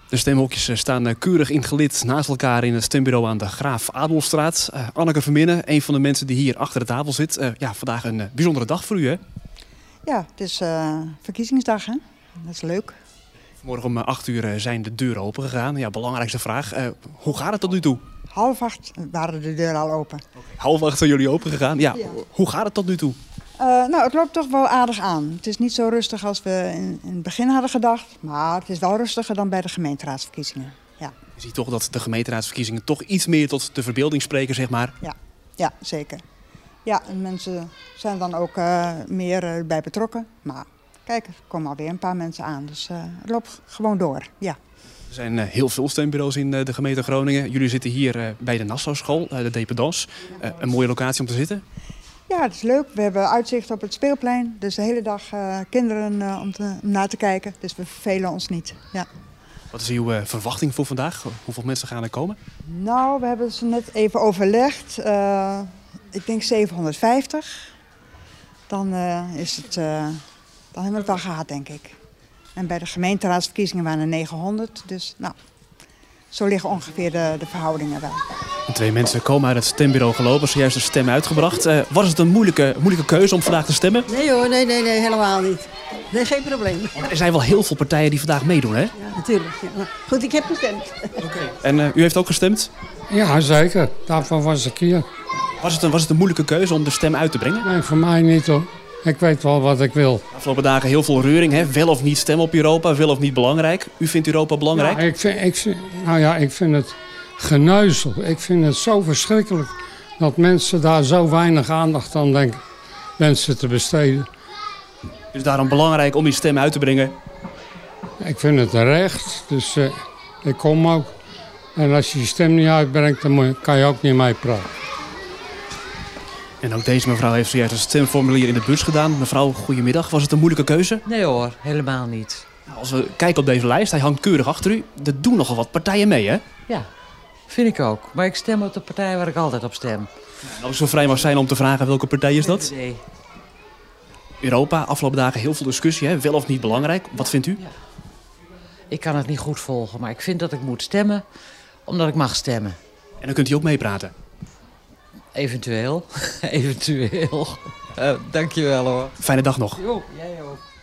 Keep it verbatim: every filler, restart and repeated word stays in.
De stemhokjes staan keurig in gelid naast elkaar in het stembureau aan de Graaf Adolfstraat. Uh, Anneke Verminnen, een van de mensen die hier achter de tafel zit. Uh, ja, vandaag een uh, bijzondere dag voor u, hè? Ja, het is uh, verkiezingsdag, hè? Dat is leuk. Vanmorgen om acht uur zijn de deuren open gegaan. Ja, belangrijkste vraag. Uh, hoe gaat het tot nu toe? Half acht waren de deuren al open. Okay. Half acht zijn jullie open gegaan. Ja, ja. Hoe gaat het tot nu toe? Uh, nou, het loopt toch wel aardig aan. Het is niet zo rustig als we in, in het begin hadden gedacht. Maar het is wel rustiger dan bij de gemeenteraadsverkiezingen. Ja. Je ziet toch dat de gemeenteraadsverkiezingen toch iets meer tot de verbeelding spreken, zeg maar? Ja, ja zeker. Ja, en mensen zijn dan ook uh, meer uh, bij betrokken. Maar kijk, er komen alweer een paar mensen aan. Dus uh, het loopt gewoon door, ja. Er zijn uh, heel veel stembureaus in uh, de gemeente Groningen. Jullie zitten hier uh, bij de Nassau-school, uh, de Dependance. Uh, een mooie locatie om te zitten. Ja, het is leuk. We hebben uitzicht op het speelplein. Dus de hele dag uh, kinderen uh, om, te, om naar te kijken. Dus we vervelen ons niet. Ja. Wat is uw uh, verwachting voor vandaag? Hoeveel mensen gaan er komen? Nou, we hebben ze net even overlegd. Uh, ik denk zevenhonderdvijftig. Dan, uh, is het, uh, dan hebben we het wel gehad, denk ik. En bij de gemeenteraadsverkiezingen waren er negenhonderd. Dus nou, zo liggen ongeveer de, de verhoudingen wel. En twee mensen komen uit het stembureau gelopen, zojuist de stem uitgebracht. Uh, was het een moeilijke, moeilijke keuze om vandaag te stemmen? Nee hoor, nee, nee, nee, helemaal niet. Nee, geen probleem. Er zijn wel heel veel partijen die vandaag meedoen, hè? Ja, natuurlijk. Ja. Goed, ik heb gestemd. Okay. En uh, u heeft ook gestemd? Ja, zeker. Daarvan was ik hier. Was het, een, was het een moeilijke keuze om de stem uit te brengen? Nee, voor mij niet hoor. Ik weet wel wat ik wil. De afgelopen dagen heel veel reuring, hè? Wel of niet stemmen op Europa, wel of niet belangrijk. U vindt Europa belangrijk? Ja, ik vind, ik vind, nou ja, ik vind het geneuzel. Ik vind het zo verschrikkelijk dat mensen daar zo weinig aandacht aan denken wensen te besteden. Dus daarom belangrijk om die stem uit te brengen? Ik vind het terecht, dus uh, ik kom ook. En als je je stem niet uitbrengt, dan kan je ook niet mee praten. En ook deze mevrouw heeft zojuist een stemformulier in de bus gedaan. Mevrouw, goedemiddag. Was het een moeilijke keuze? Nee hoor, helemaal niet. Als we kijken op deze lijst, hij hangt keurig achter u. Er doen nogal wat partijen mee, hè? Ja, vind ik ook. Maar ik stem op de partij waar ik altijd op stem. En als ik zo vrij mag zijn om te vragen, welke partij is dat? V V D. Europa, afgelopen dagen heel veel discussie, hè? Wel of niet belangrijk. Wat vindt u? Ja. Ik kan het niet goed volgen, maar ik vind dat ik moet stemmen omdat ik mag stemmen. En dan kunt u ook meepraten? Eventueel. Eventueel. Uh, dankjewel hoor. Fijne dag nog. Jo, jij ook.